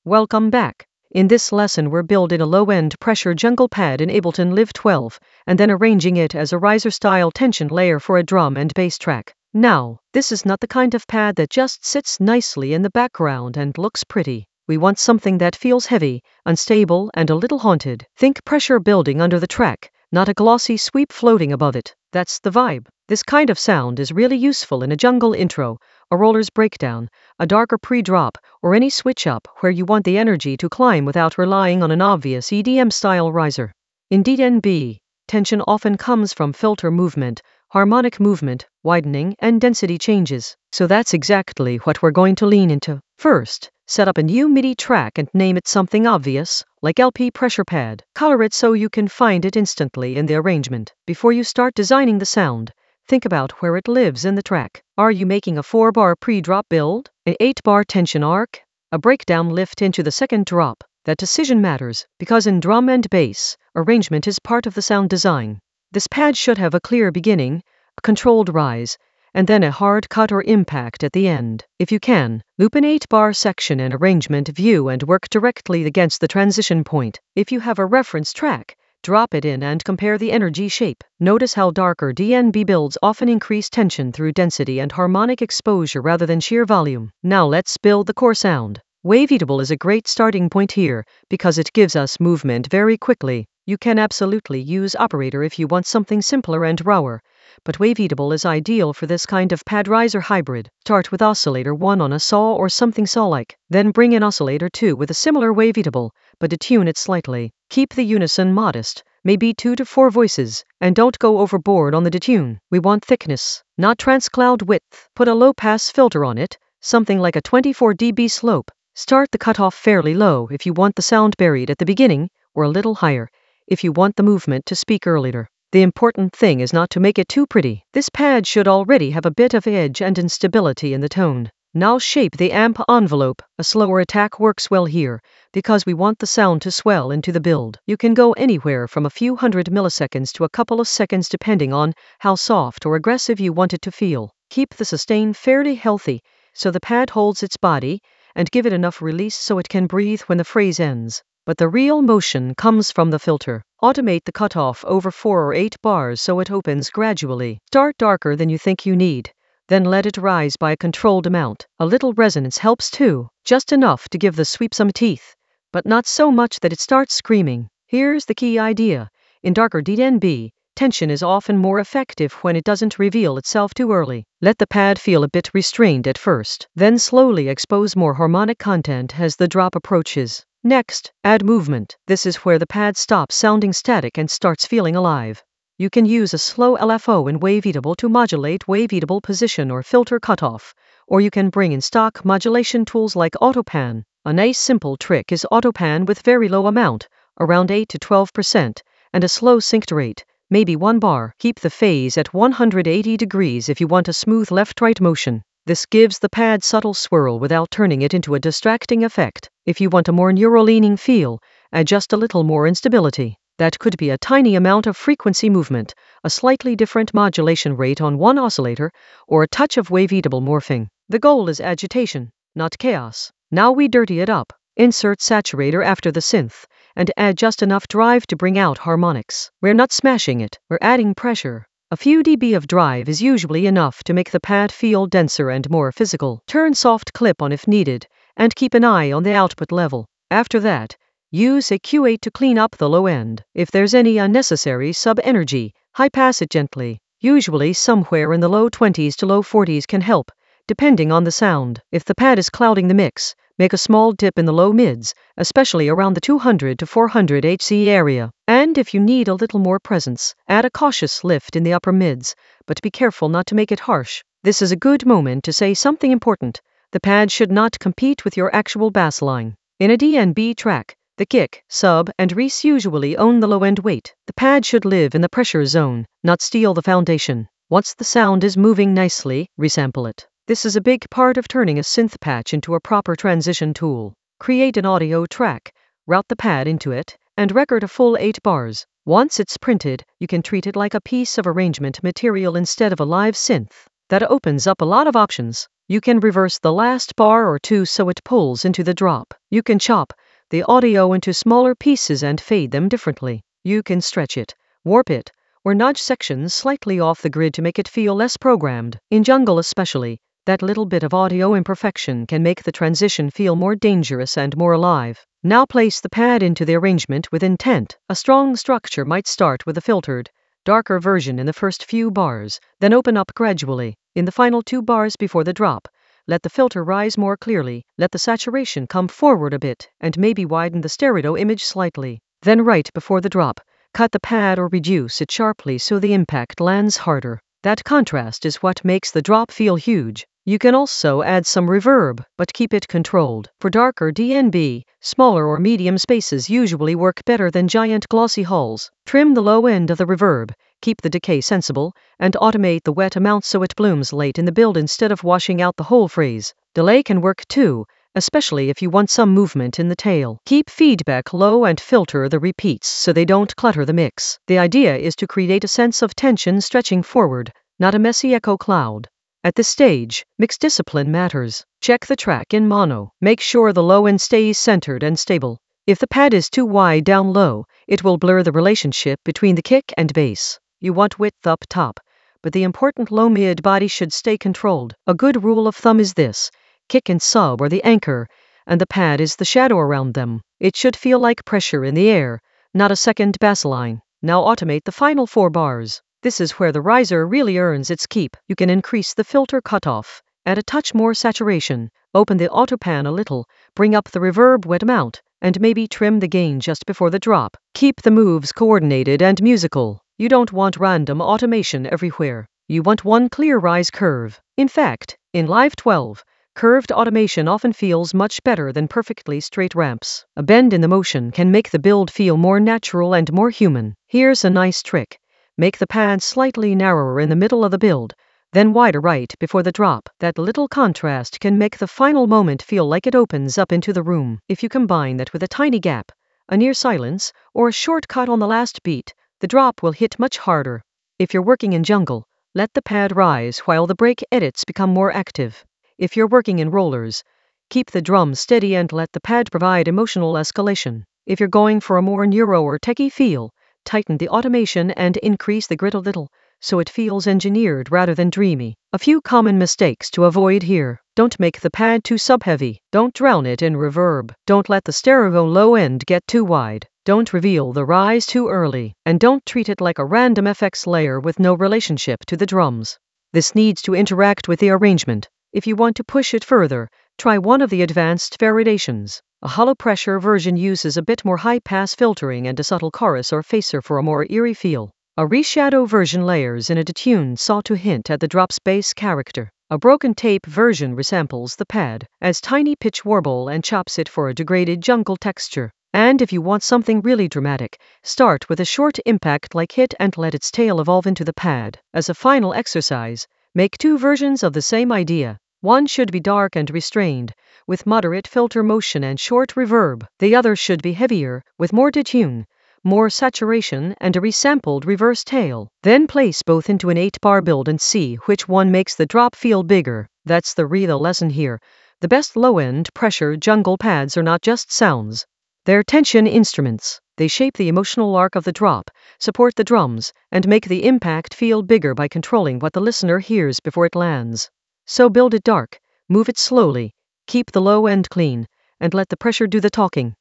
Welcome back. In this lesson we're building a low-end pressure jungle pad in Ableton Live 12, and then arranging it as a riser-style tension layer for a drum and bass track. Now, this is not the kind of pad that just sits nicely in the background and looks pretty. We want something that feels heavy, unstable, and a little haunted. Think pressure building under the track, not a glossy sweep floating above it. That's the vibe. This kind of sound is really useful in a jungle intro, a roller's breakdown, a darker pre-drop, or any switch up where you want the energy to climb without relying on an obvious EDM-style riser. In DNB, tension often comes from filter movement, harmonic movement, widening, and density changes. So that's exactly what we're going to lean into. First, set up a new MIDI track and name it something obvious, like LP Pressure Pad. Color it so you can find it instantly in the arrangement. Before you start designing the sound, think about where it lives in the track. Are you making a 4-bar pre-drop build, an 8-bar tension arc, a breakdown lift into the second drop? That decision matters, because in drum and bass, arrangement is part of the sound design. This pad should have a clear beginning, a controlled rise, and then a hard cut or impact at the end. If you can, loop an 8-bar section and arrangement view and work directly against the transition point. If you have a reference track, drop it in and compare the energy shape. Notice how darker DNB builds often increase tension through density and harmonic exposure rather than sheer volume. Now let's build the core sound. Waveatable is a great starting point here, because it gives us movement very quickly. You can absolutely use Operator if you want something simpler and rawer, but Waveatable is ideal for this kind of pad riser hybrid. Start with Oscillator 1 on a saw or something saw-like, then bring in Oscillator 2 with a similar Waveatable, but detune it slightly. Keep the unison modest, maybe 2 to 4 voices, and don't go overboard on the detune. We want thickness, not transcloud width. Put a low-pass filter on it, something like a 24 dB slope. Start the cutoff fairly low if you want the sound buried at the beginning, or a little higher if you want the movement to speak earlier. The important thing is not to make it too pretty. This pad should already have a bit of edge and instability in the tone. Now shape the amp envelope. A slower attack works well here, because we want the sound to swell into the build. You can go anywhere from a few hundred milliseconds to a couple of seconds depending on how soft or aggressive you want it to feel. Keep the sustain fairly healthy, so the pad holds its body, and give it enough release so it can breathe when the phrase ends. But the real motion comes from the filter. Automate the cutoff over 4 or 8 bars so it opens gradually. Start darker than you think you need, then let it rise by a controlled amount. A little resonance helps too, just enough to give the sweep some teeth, but not so much that it starts screaming. Here's the key idea. In darker DNB, tension is often more effective when it doesn't reveal itself too early. Let the pad feel a bit restrained at first, then slowly expose more harmonic content as the drop approaches. Next, add movement. This is where the pad stops sounding static and starts feeling alive. You can use a slow LFO in Waveatable to modulate Waveatable position or filter cutoff, or you can bring in stock modulation tools like AutoPan. A nice simple trick is AutoPan with very low amount, around 8 to 12%, and a slow synced rate, maybe 1 bar. Keep the phase at 180 degrees if you want a smooth left-right motion. This gives the pad subtle swirl without turning it into a distracting effect. If you want a more neuro-leaning feel, add just a little more instability. That could be a tiny amount of frequency movement, a slightly different modulation rate on one oscillator, or a touch of Waveatable morphing. The goal is agitation, not chaos. Now we dirty it up. Insert saturator after the synth, and add just enough drive to bring out harmonics. We're not smashing it, we're adding pressure. A few dB of drive is usually enough to make the pad feel denser and more physical. Turn soft clip on if needed, and keep an eye on the output level. After that, use a Q8 to clean up the low end. If there's any unnecessary sub-energy, high-pass it gently. Usually somewhere in the low 20s to low 40s can help, depending on the sound. If the pad is clouding the mix, make a small dip in the low mids, especially around the 200 to 400 Hz area. And if you need a little more presence, add a cautious lift in the upper mids, but be careful not to make it harsh. This is a good moment to say something important. The pad should not compete with your actual bass line. In a DNB track, the kick, sub, and reese usually own the low-end weight. The pad should live in the pressure zone, not steal the foundation. Once the sound is moving nicely, resample it. This is a big part of turning a synth patch into a proper transition tool. Create an audio track, route the pad into it, and record a full 8 bars. Once it's printed, you can treat it like a piece of arrangement material instead of a live synth. That opens up a lot of options. You can reverse the last bar or two so it pulls into the drop. You can chop the audio into smaller pieces and fade them differently. You can stretch it, warp it, or nudge sections slightly off the grid to make it feel less programmed. In jungle especially, that little bit of audio imperfection can make the transition feel more dangerous and more alive. Now place the pad into the arrangement with intent. A strong structure might start with a filtered, darker version in the first few bars, then open up gradually. In the final 2 bars before the drop, let the filter rise more clearly, let the saturation come forward a bit, and maybe widen the stereo image slightly. Then right before the drop, cut the pad or reduce it sharply so the impact lands harder. That contrast is what makes the drop feel huge. You can also add some reverb, but keep it controlled. For darker DNB, smaller or medium spaces usually work better than giant glossy hulls. Trim the low end of the reverb, keep the decay sensible, and automate the wet amount so it blooms late in the build instead of washing out the whole phrase. Delay can work too, especially if you want some movement in the tail. Keep feedback low and filter the repeats so they don't clutter the mix. The idea is to create a sense of tension stretching forward, not a messy echo cloud. At this stage, mix discipline matters. Check the track in mono. Make sure the low end stays centered and stable. If the pad is too wide down low, it will blur the relationship between the kick and bass. You want width up top, but the important low mid body should stay controlled. A good rule of thumb is this: kick and sub are the anchor, and the pad is the shadow around them. It should feel like pressure in the air, not a second bass line. Now automate the final 4 bars. This is where the riser really earns its keep. You can increase the filter cutoff, add a touch more saturation, open the auto pan a little, bring up the reverb wet amount, and maybe trim the gain just before the drop. Keep the moves coordinated and musical. You don't want random automation everywhere. You want one clear rise curve. In fact, in Live 12, curved automation often feels much better than perfectly straight ramps. A bend in the motion can make the build feel more natural and more human. Here's a nice trick. Make the pad slightly narrower in the middle of the build, then wider right before the drop. That little contrast can make the final moment feel like it opens up into the room. If you combine that with a tiny gap, a near silence, or a short cut on the last beat, the drop will hit much harder. If you're working in jungle, let the pad rise while the break edits become more active. If you're working in rollers, keep the drum steady and let the pad provide emotional escalation. If you're going for a more neuro or techie feel, tighten the automation and increase the grit a little, so it feels engineered rather than dreamy. A few common mistakes to avoid here. Don't make the pad too sub-heavy. Don't drown it in reverb. Don't let the stereo low end get too wide. Don't reveal the rise too early. And don't treat it like a random FX layer with no relationship to the drums. This needs to interact with the arrangement. If you want to push it further, try one of the advanced variations. A hollow pressure version uses a bit more high-pass filtering and a subtle chorus or phaser for a more eerie feel. A reshadow version layers in a detuned saw to hint at the drop's bass character. A broken tape version resamples the pad, adds tiny pitch warble and chops it for a degraded jungle texture. And if you want something really dramatic, start with a short impact like hit and let its tail evolve into the pad. As a final exercise, make 2 versions of the same idea. One should be dark and restrained, with moderate filter motion and short reverb. The other should be heavier, with more detune, more saturation, and a resampled reverse tail. Then place both into an 8-bar build and see which one makes the drop feel bigger. That's the real lesson here. The best low-end pressure jungle pads are not just sounds. They're tension instruments. They shape the emotional arc of the drop, support the drums, and make the impact feel bigger by controlling what the listener hears before it lands. So build it dark, move it slowly, keep the low end clean, and let the pressure do the talking.